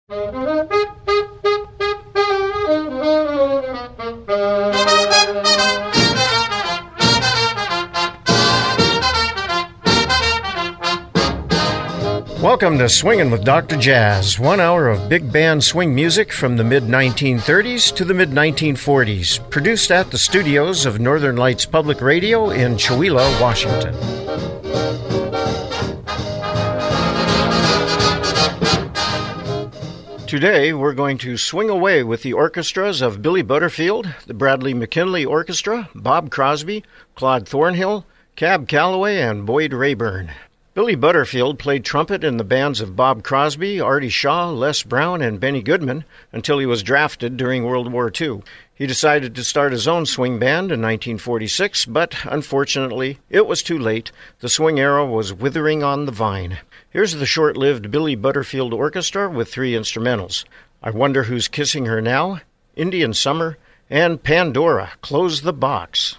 Welcome to Swingin' with Dr. Jazz, 1 hour of big band swing music from the mid-1930s to the mid-1940s, produced at the studios of Northern Lights Public Radio in Chewelah, Washington. Today, we're going to swing away with the orchestras of Billy Butterfield, the Bradley McKinley Orchestra, Bob Crosby, Claude Thornhill, Cab Calloway, and Boyd Rayburn. Billy Butterfield played trumpet in the bands of Bob Crosby, Artie Shaw, Les Brown, and Benny Goodman until he was drafted during World War II. He decided to start his own swing band in 1946, but unfortunately, it was too late. The swing era was withering on the vine. Here's the short-lived Billy Butterfield Orchestra with 3 instrumentals: I Wonder Who's Kissing Her Now, Indian Summer, and Pandora, Close the Box.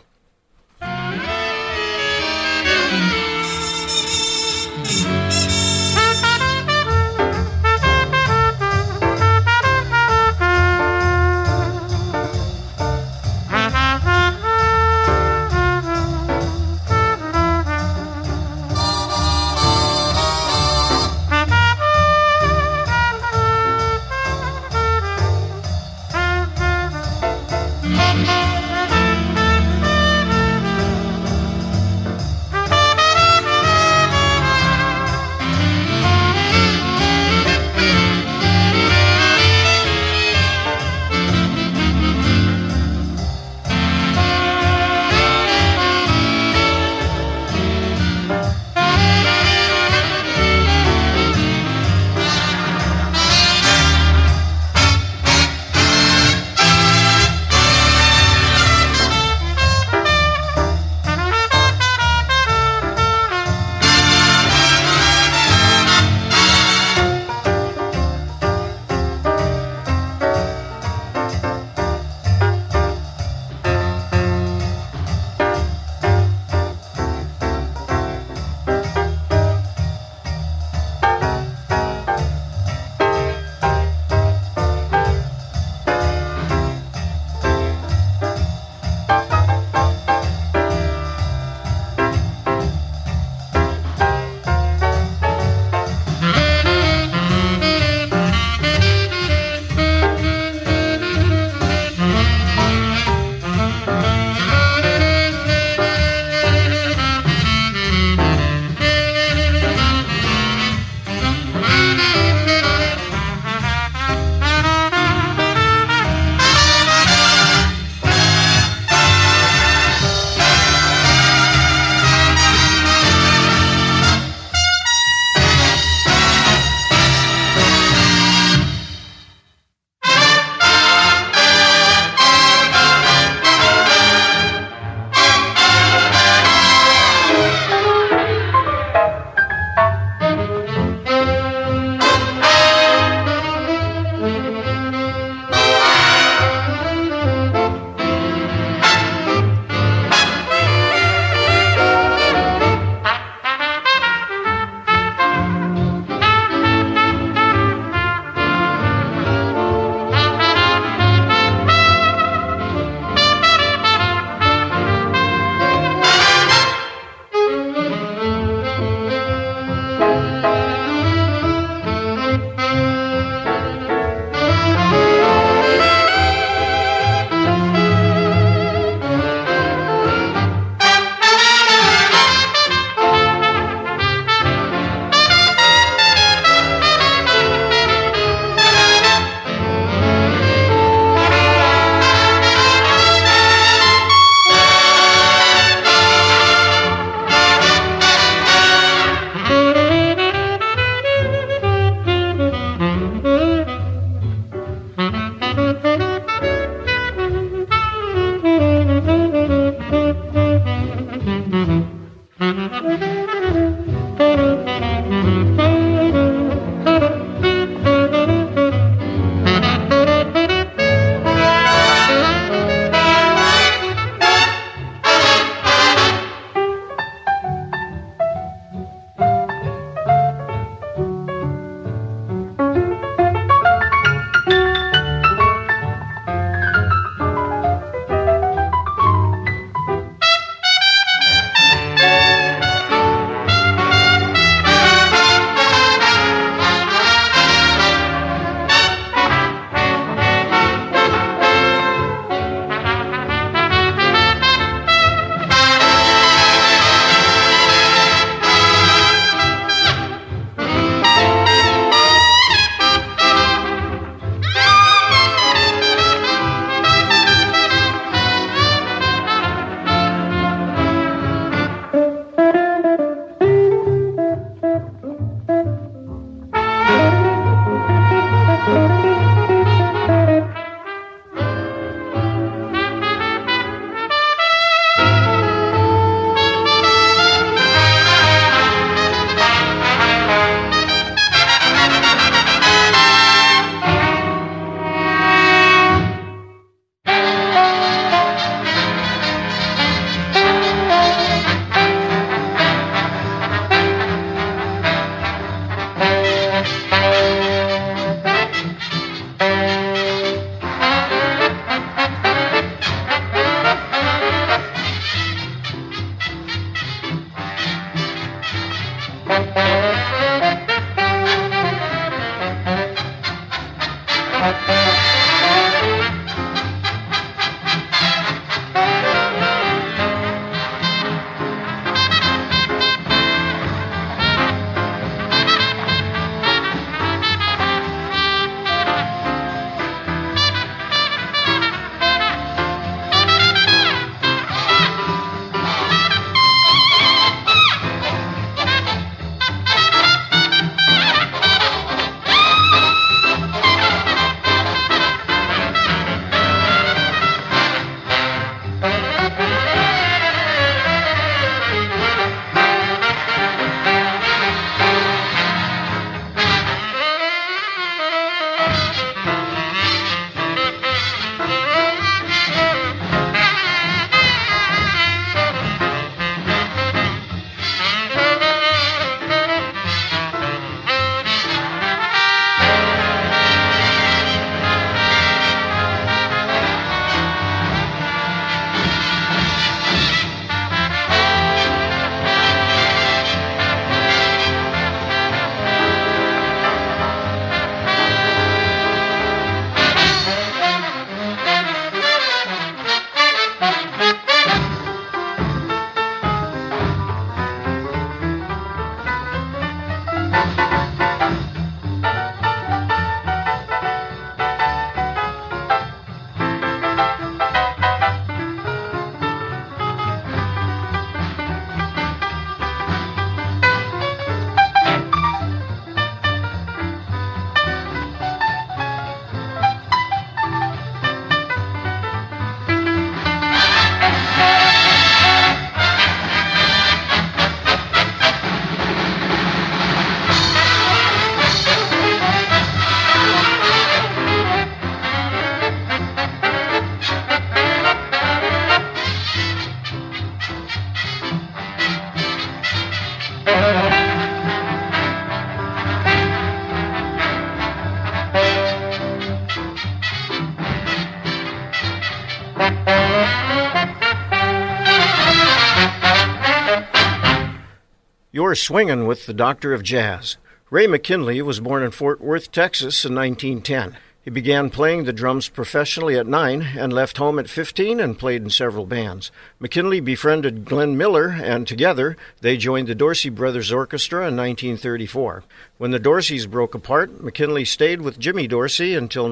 You're swinging with the Doctor of Jazz. Ray McKinley was born in Fort Worth, Texas in 1910. He began playing the drums professionally at 9 and left home at 15 and played in several bands. McKinley befriended Glenn Miller, and together they joined the Dorsey Brothers Orchestra in 1934. When the Dorseys broke apart, McKinley stayed with Jimmy Dorsey until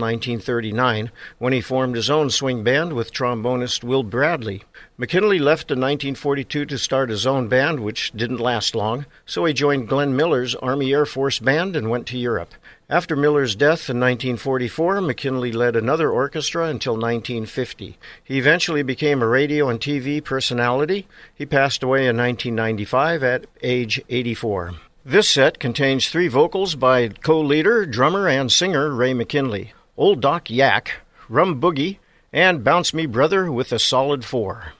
1939, when he formed his own swing band with trombonist Will Bradley. McKinley left in 1942 to start his own band, which didn't last long, so he joined Glenn Miller's Army Air Force Band and went to Europe. After Miller's death in 1944, McKinley led another orchestra until 1950. He eventually became a radio and TV personality. He passed away in 1995 at age 84. This set contains 3 vocals by co-leader, drummer, and singer Ray McKinley, Old Doc Yak, Rum Boogie, and Bounce Me Brother with a solid 4.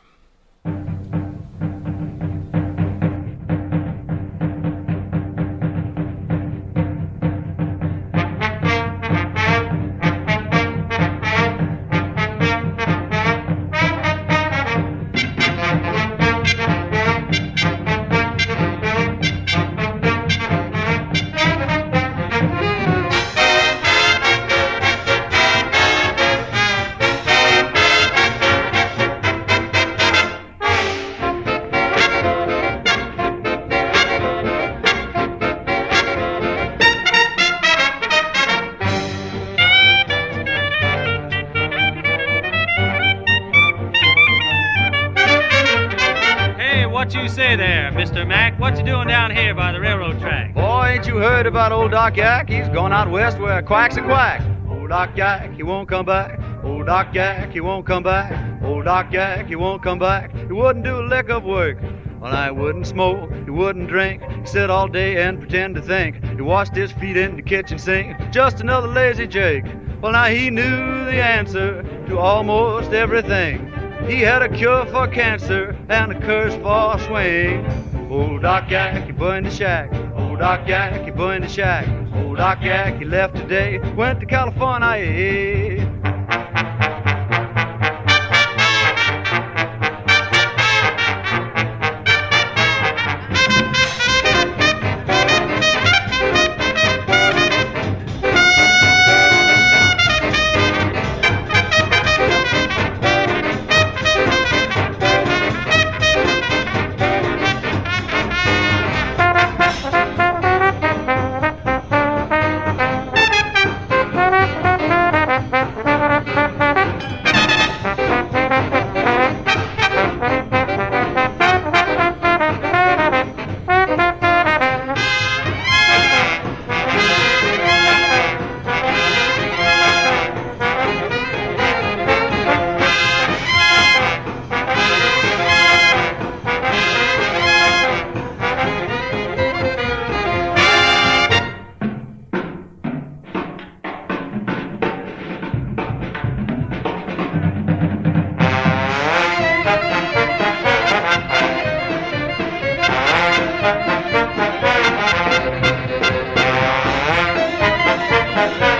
What you doing down here by the railroad track? Boy, ain't you heard about old Doc Yak? He's gone out west where quacks a quack. Old Doc Yak, he won't come back. Old Doc Yak, he won't come back. Old Doc Yak, he won't come back. He wouldn't do a lick of work. Well, I wouldn't smoke, he wouldn't drink. He'd sit all day and pretend to think. He washed his feet in the kitchen sink. Just another lazy Jake. Well, now he knew the answer to almost everything. He had a cure for cancer and a curse for swing. Old Doc Yak, he burned the shack. Old Doc Yak, he burned the shack. Old Doc Yak, he left today, went to California.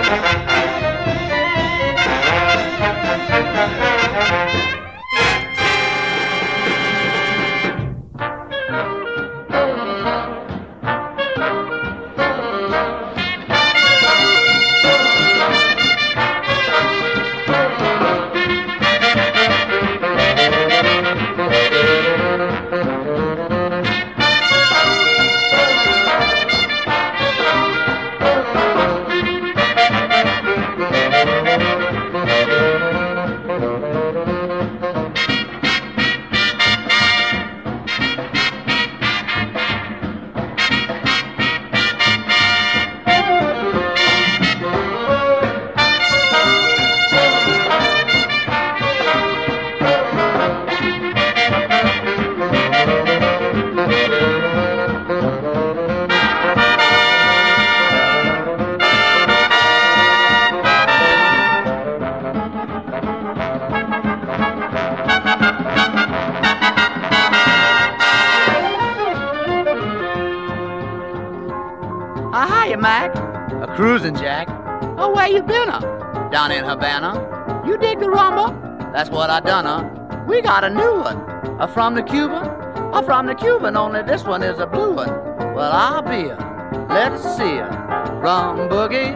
Hiya, Mac. A cruising, Jack. Oh, where you been, Down in Havana. You dig the rumba? That's what I done, We got a new one. From the Cuban? From the Cuban, only this one is a blue one. Well, I'll be let's see rum boogie,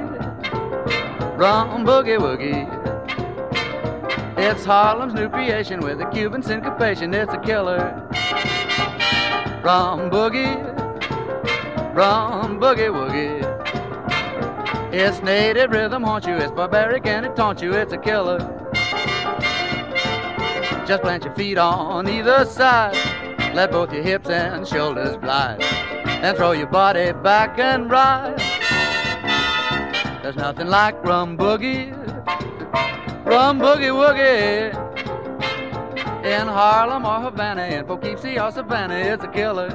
woogie. It's Harlem's new creation with a Cuban syncopation. It's a killer. Rum boogie, woogie. Its native rhythm haunts you. It's barbaric and it taunts you. It's a killer. Just plant your feet on either side. Let both your hips and shoulders glide. Then throw your body back and ride. There's nothing like rum boogie, woogie. In Harlem or Havana, in Poughkeepsie or Savannah, it's a killer.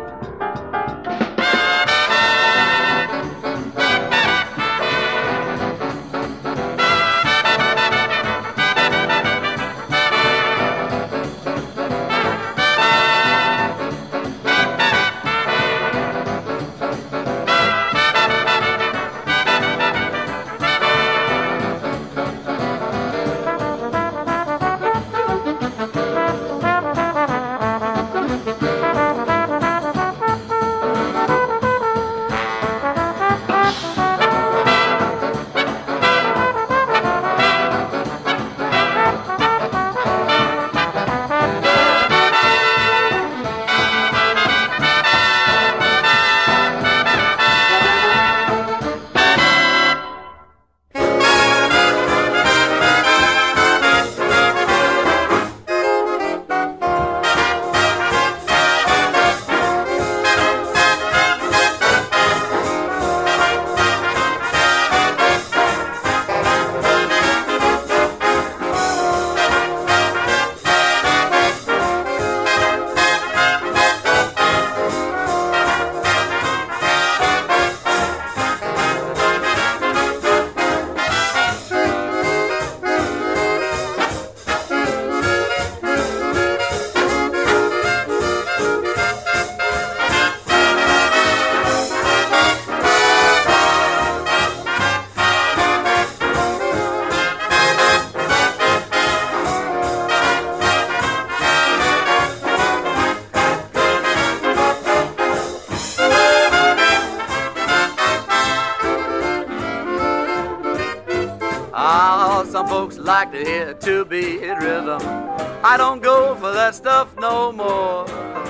Some folks like to hear two-beat rhythm. I don't go for that stuff no more.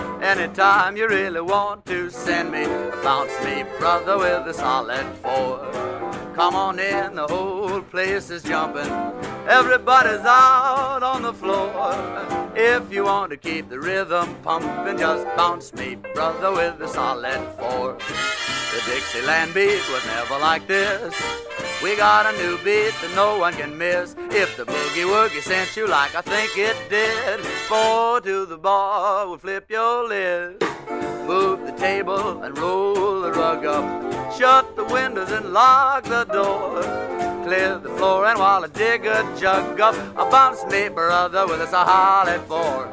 Anytime you really want to send me, bounce me, brother, with a solid 4. Come on in, the whole place is jumping. Everybody's out on the floor. If you want to keep the rhythm pumping, just bounce me, brother, with a solid 4. The Dixieland beat was never like this. We got a new beat that no one can miss. If the boogie woogie sent you like I think it did, 4 to the bar will flip your lid. Move the table and roll the rug up. Shut the windows and lock the door. Clear the floor and while I dig a jug up, I bounce me, brother, with a solid 4.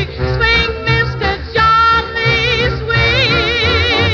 swing, Mr. Johnny, swing.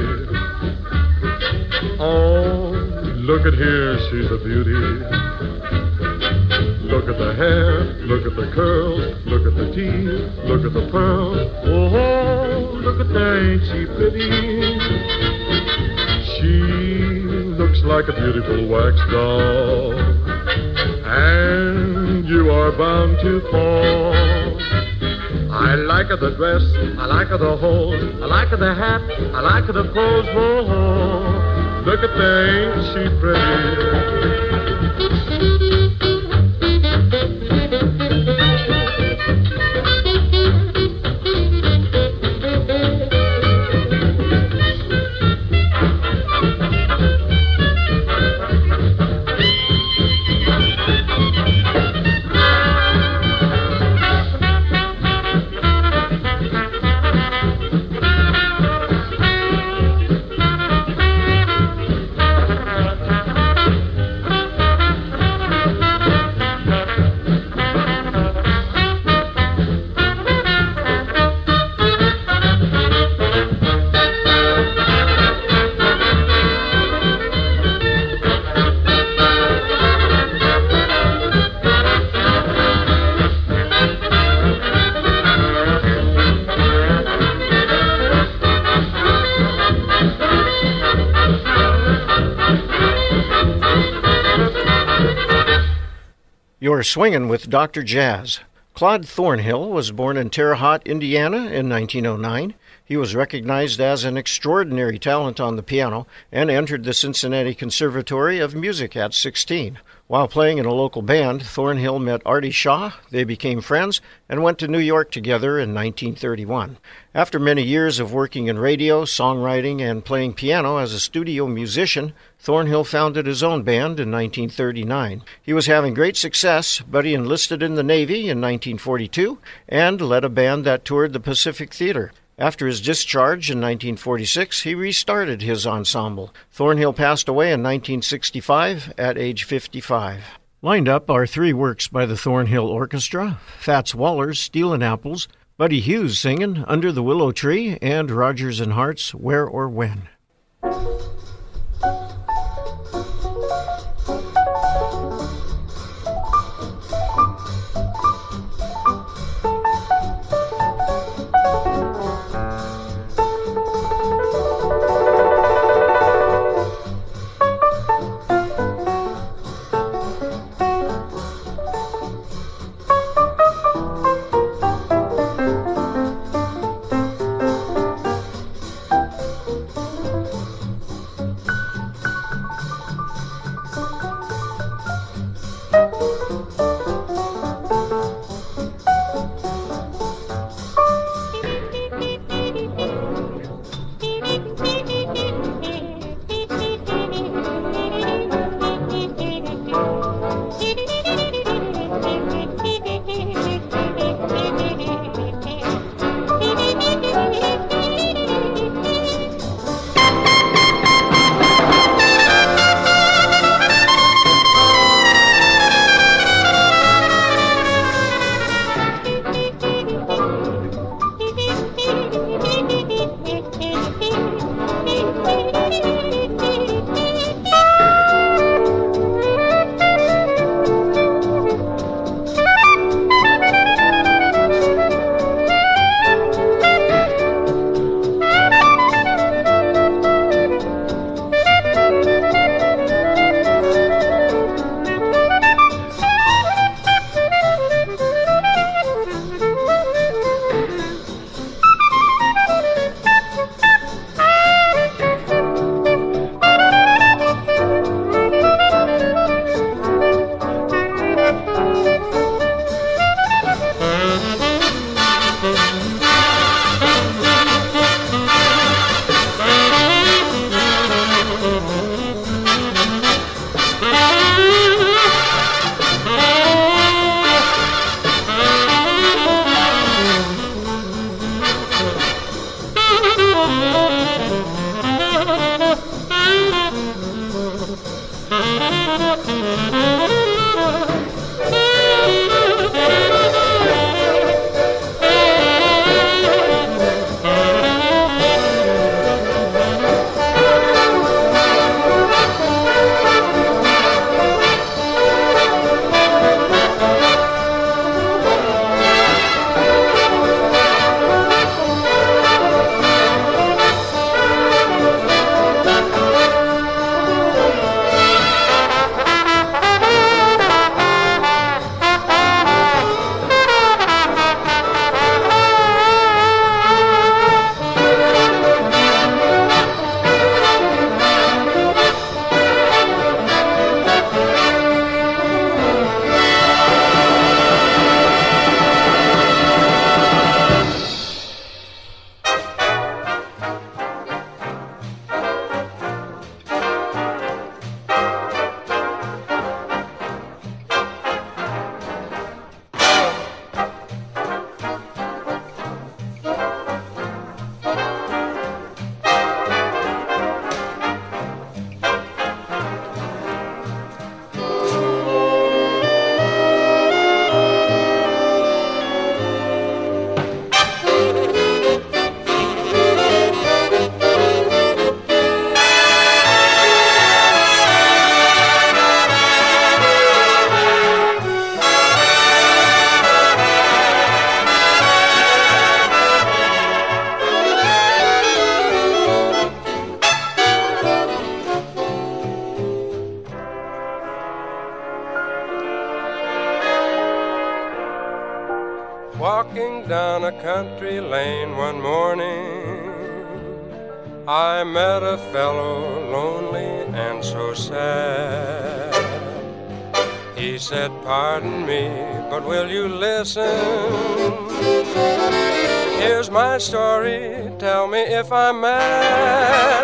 Oh, look at here, she's a beauty. Look at the hair, look at the curls, look at the teeth, look at the pearls. Oh, look at that, ain't she pretty? She looks like a beautiful wax doll, and you are bound to fall. I like her the dress, I like her the hose, I like her the hat, I like her the pose. Oh, look at that, ain't she pretty? You're swinging with Dr. Jazz. Claude Thornhill was born in Terre Haute, Indiana in 1909. He was recognized as an extraordinary talent on the piano and entered the Cincinnati Conservatory of Music at 16. While playing in a local band, Thornhill met Artie Shaw. They became friends and went to New York together in 1931. After many years of working in radio, songwriting, and playing piano as a studio musician, Thornhill founded his own band in 1939. He was having great success, but he enlisted in the Navy in 1942 and led a band that toured the Pacific Theater. After his discharge in 1946, he restarted his ensemble. Thornhill passed away in 1965 at age 55. Lined up are three works by the Thornhill Orchestra: Fats Waller's Stealin' Apples, Buddy Hughes singing Under the Willow Tree, and Rodgers and Hart's Where or When. down a country lane one morning, I met a fellow lonely and so sad. He said, pardon me, but will you listen? Here's my story, tell me if I'm mad.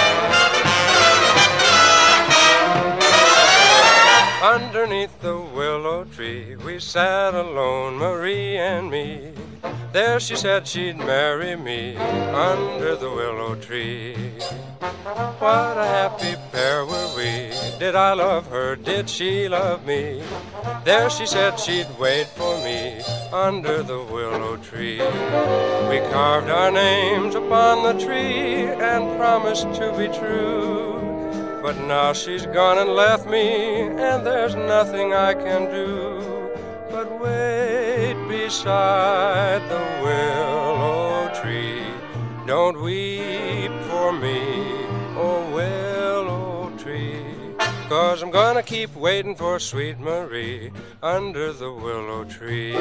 Underneath the willow tree we sat alone, Marie and me. There she said she'd marry me under the willow tree. What a happy pair were we. Did I love her? Did she love me? There she said she'd wait for me under the willow tree. We carved our names upon the tree and promised to be true. But now she's gone and left me, and there's nothing I can do but wait beside the willow tree. Don't weep for me, oh willow tree, 'cause I'm gonna keep waiting for sweet Marie under the willow tree.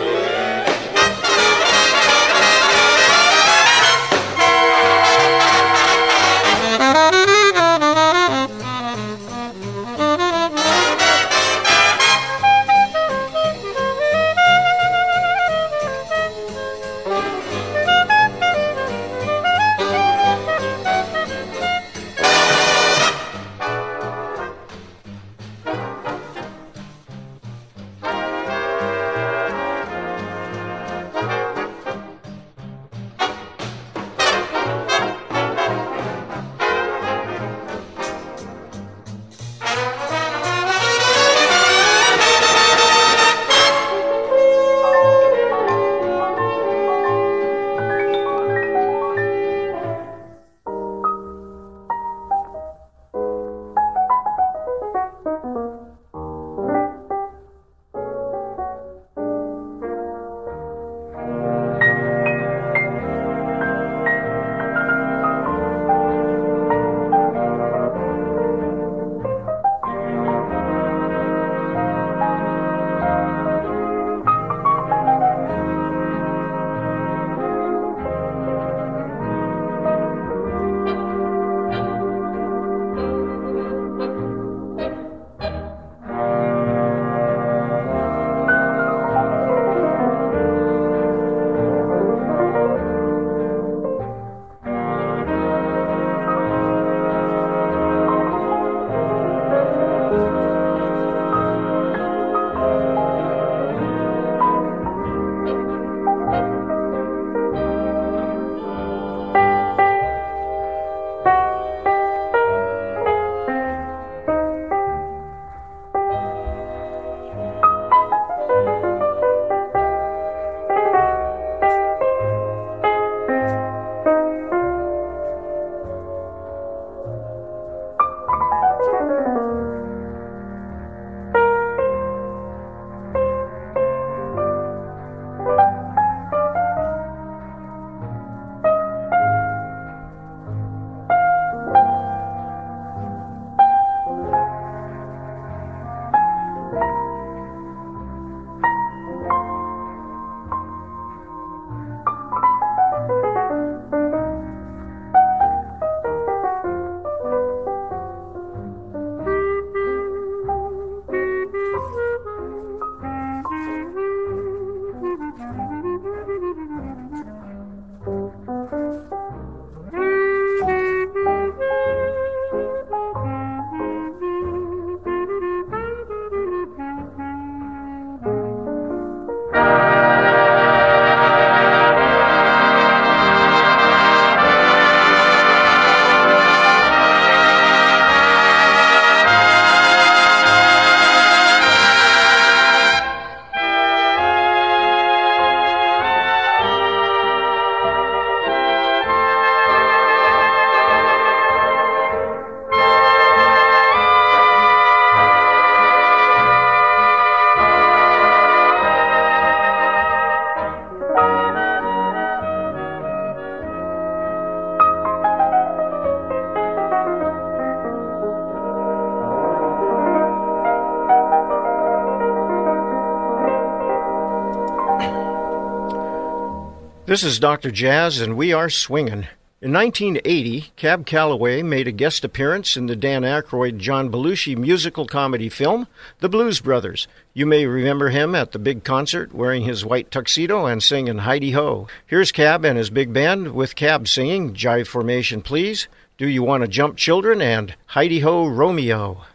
This is Dr. Jazz, and we are swingin'. In 1980, Cab Calloway made a guest appearance in the Dan Aykroyd-John Belushi musical comedy film, The Blues Brothers. You may remember him at the big concert wearing his white tuxedo and singing Heidi-Ho. Here's Cab and his big band with Cab singing Jive Formation Please, Do You Want to Jump Children, and Heidi-Ho Romeo.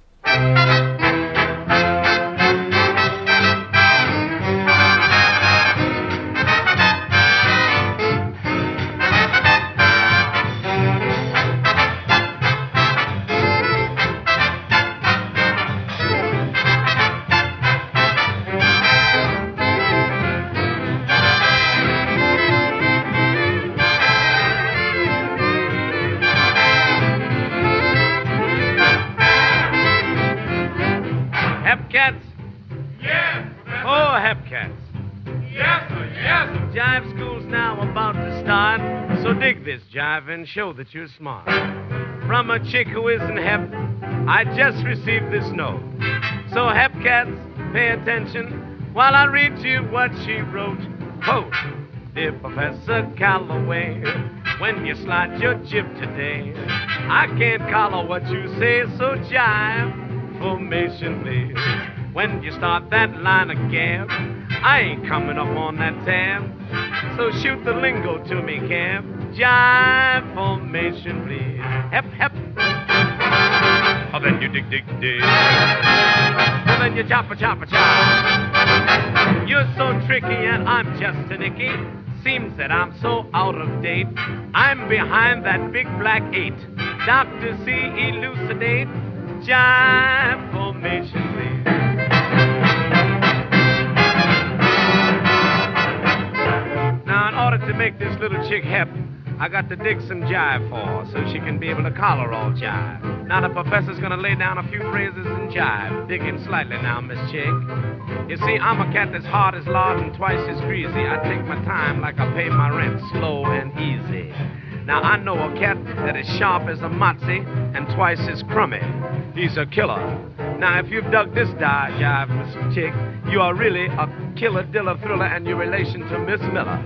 Hepcats? Yes, Professor. Oh, Hepcats. Yes, sir, yes, sir. Jive school's now about to start, so dig this jive and show that you're smart. From a chick who isn't hep, I just received this note. So Hepcats, pay attention while I read to you what she wrote. Quote, Dear Professor Calloway, when you slide your jib today, I can't collar what you say, so jive formation, please. When you start that line of gab, I ain't coming up on that tab. So shoot the lingo to me, Cab. Jive formation, please. Hep, hep. Oh, then you dig, dig, dig. Oh, then you chopper, chopper, chop. You're so tricky and I'm just a Nicky. Seems that I'm so out of date. I'm behind that big black 8. Dr. C, elucidate. Jive formation, please. Now, in order to make this little chick hep, I got to dig some jive for her so she can be able to collar all jive. Now, the professor's gonna lay down a few phrases in jive. Dig in slightly now, Miss Chick. You see, I'm a cat that's hard as lard and twice as greasy. I take my time like I pay my rent, slow and easy. Now, I know a cat that is sharp as a motzi and twice as crummy. He's a killer. Now, if you've dug this jive, Miss Chick, you are really a killer, diller, thriller, and your relation to Miss Miller.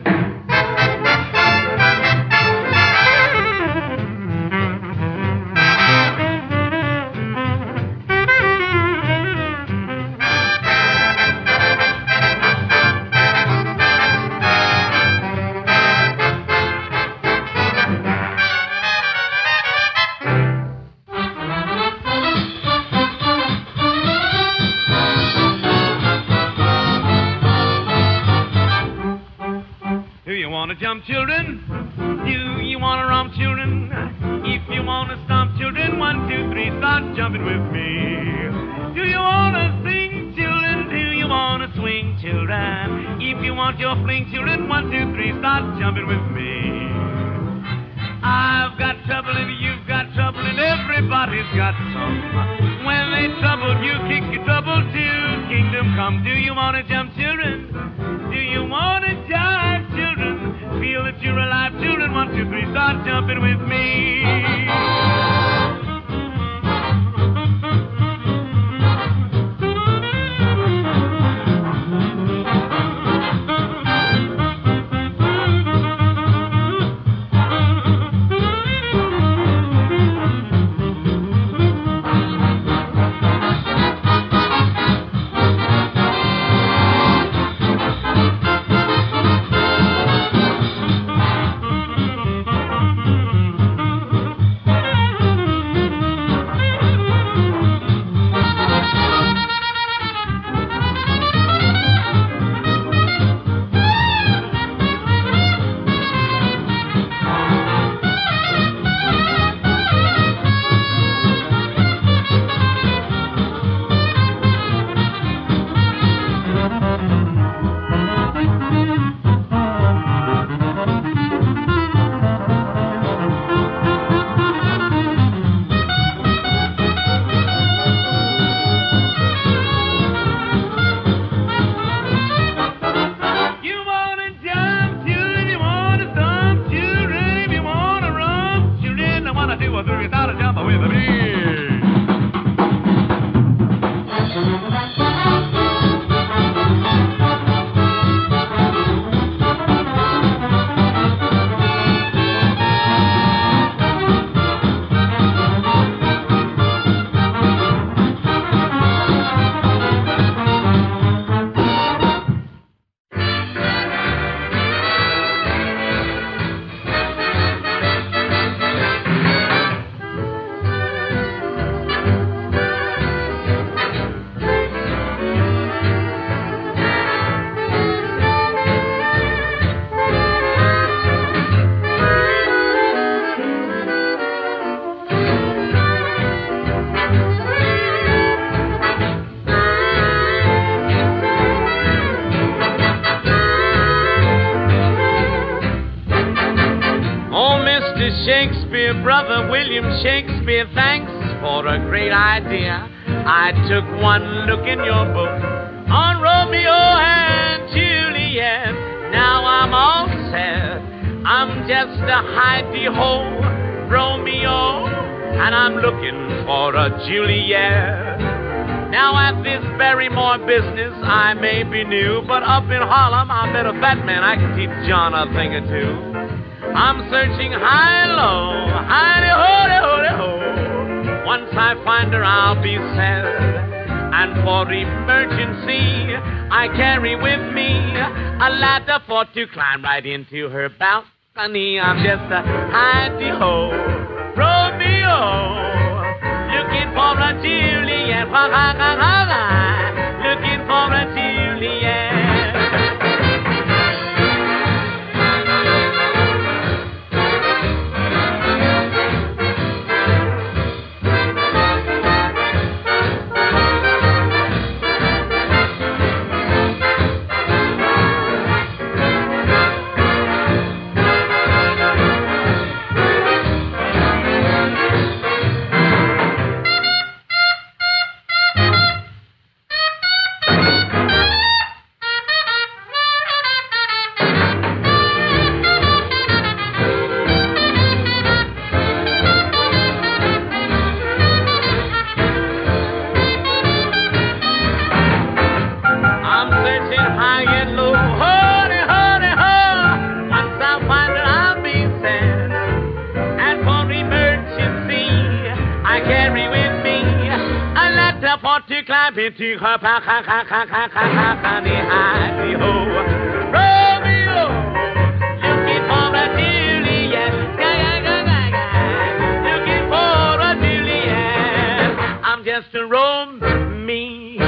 Jump, children? Do you want to romp, children? If you want to stomp, children, 1, 2, 3, start jumping with me. Do you want to sing, children? Do you want to swing, children? If you want your fling, children, 1, 2, 3, start jumping with me. I've got trouble and you've got trouble and everybody's got some. When they trouble you, kick your trouble too. Kingdom come. Do you want to jump, children? Do you want to jive, children? Feel that you're alive, children. 1, 2, 3, start jumping with me. brother William Shakespeare, thanks for a great idea. I took one look in your book on Romeo and Juliet. Now I'm all set. I'm just a hidey-ho Romeo, and I'm looking for a Juliet. Now at this Barrymore business, I may be new, but up in Harlem, I met a fat man. I can teach John a thing or two. I'm searching high and low, hidey-ho-de-ho-de-ho. Once I find her, I'll be sad. And for emergency, I carry with me a ladder for to climb right into her balcony. I'm just a hidey-ho Romeo, looking for a Juliet. Looking for a Juliet. Into her balcony, hidey-ho Romeo, looking for a Juliet. Looking for a Juliet. I'm just a Romeo,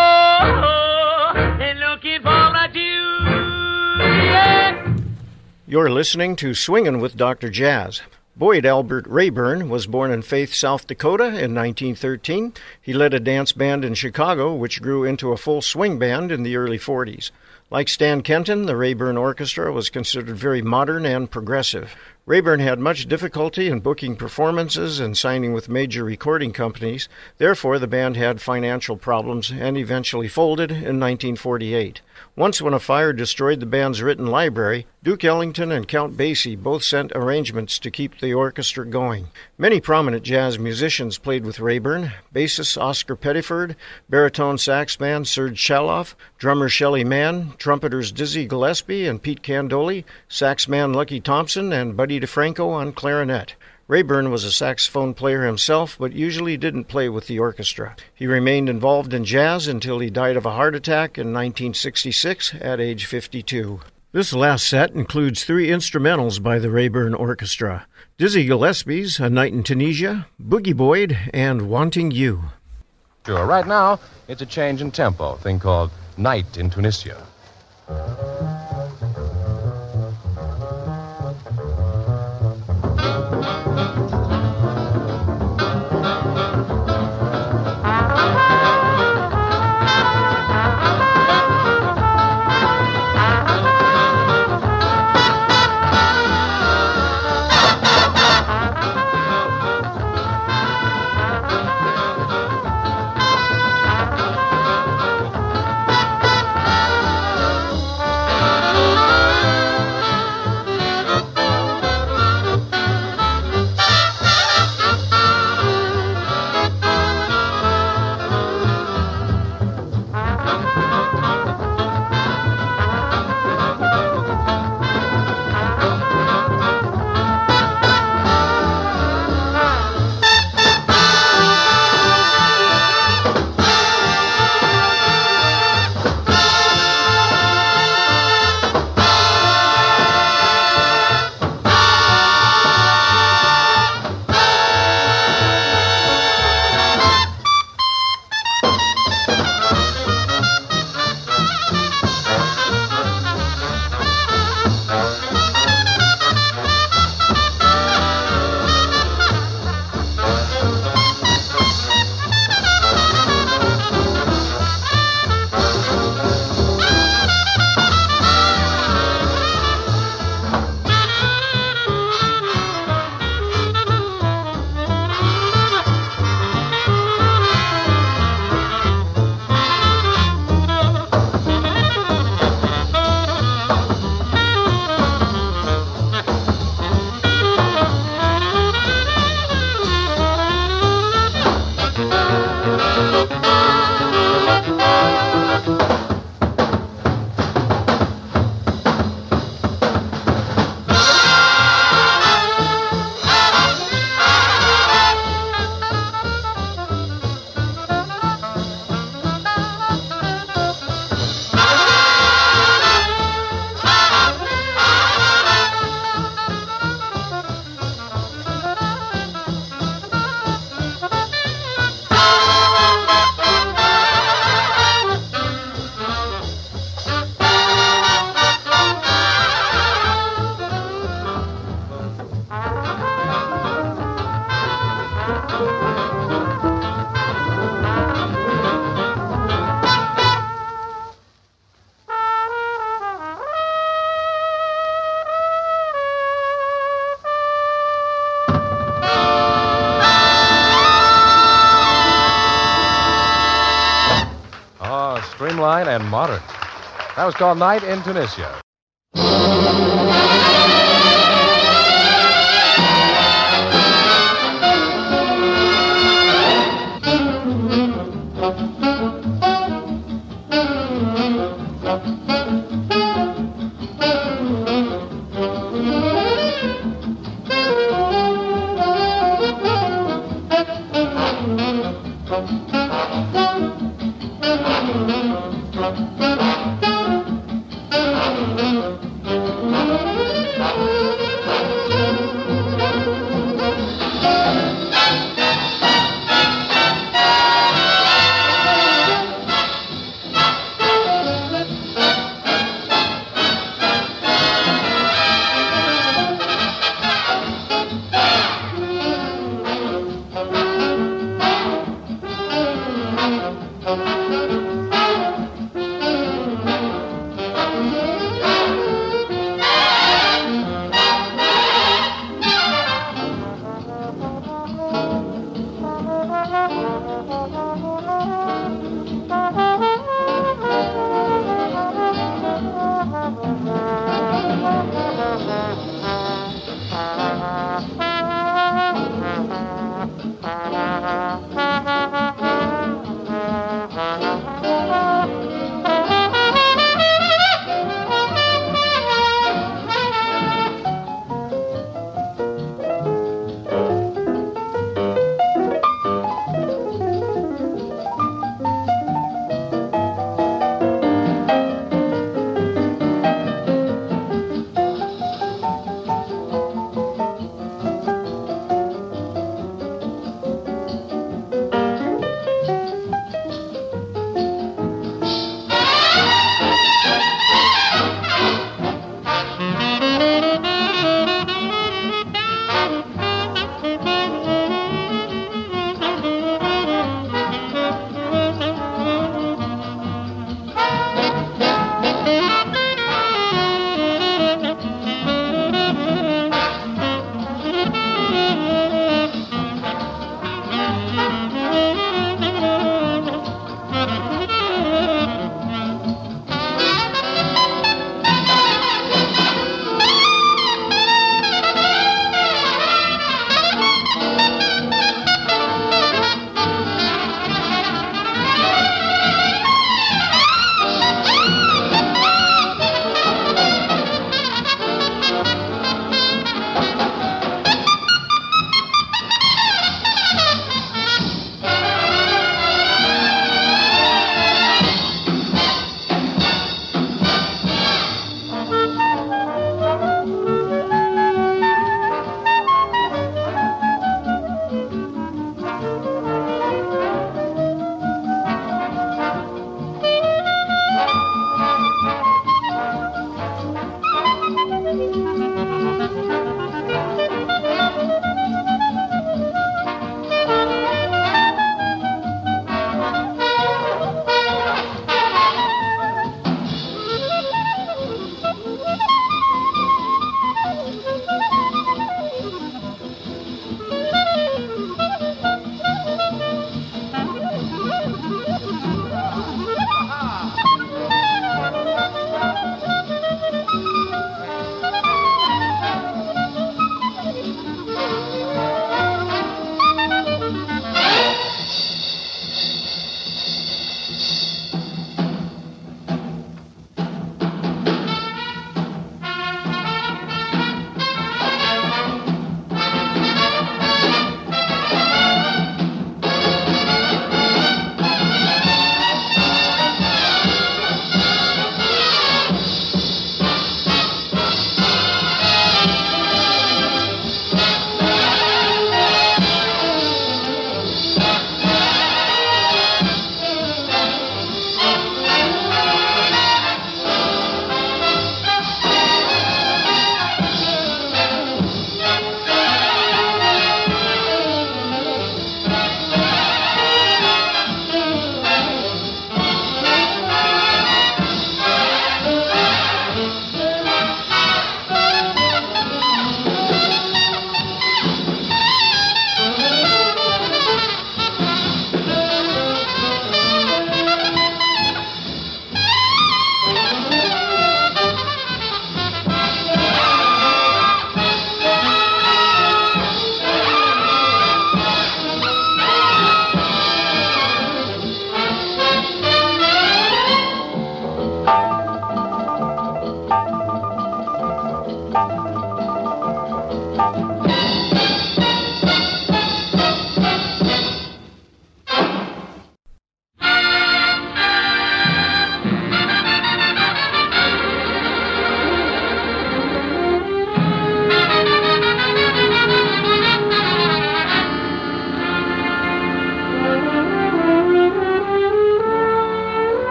and looking for a Juliet. You're listening to Swingin' with Dr. Jazz. Boyd Albert Rayburn was born in Faith, South Dakota in 1913. He led a dance band in Chicago, which grew into a full swing band in the early 40s. Like Stan Kenton, the Rayburn Orchestra was considered very modern and progressive. Rayburn had much difficulty in booking performances and signing with major recording companies. Therefore, the band had financial problems and eventually folded in 1948. Once when a fire destroyed the band's written library, Duke Ellington and Count Basie both sent arrangements to keep the orchestra going. Many prominent jazz musicians played with Rayburn: bassist Oscar Pettiford, baritone sax man Serge Chaloff, drummer Shelley Mann, trumpeters Dizzy Gillespie and Pete Candoli, sax man Lucky Thompson, and Buddy DeFranco on clarinet. Rayburn was a saxophone player himself, but usually didn't play with the orchestra. He remained involved in jazz until he died of a heart attack in 1966 at age 52. This last set includes 3 instrumentals by the Rayburn Orchestra: Dizzy Gillespie's A Night in Tunisia, Boogie Boyd, and Wanting You. Sure, right now, it's a change in tempo, a thing called Night in Tunisia. streamlined, and modern. That was called Night in Tunisia.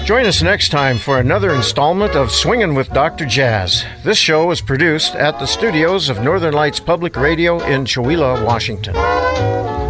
Join us next time for another installment of Swingin' with Dr. Jazz. This show is produced at the studios of Northern Lights Public Radio in Chewelah, Washington.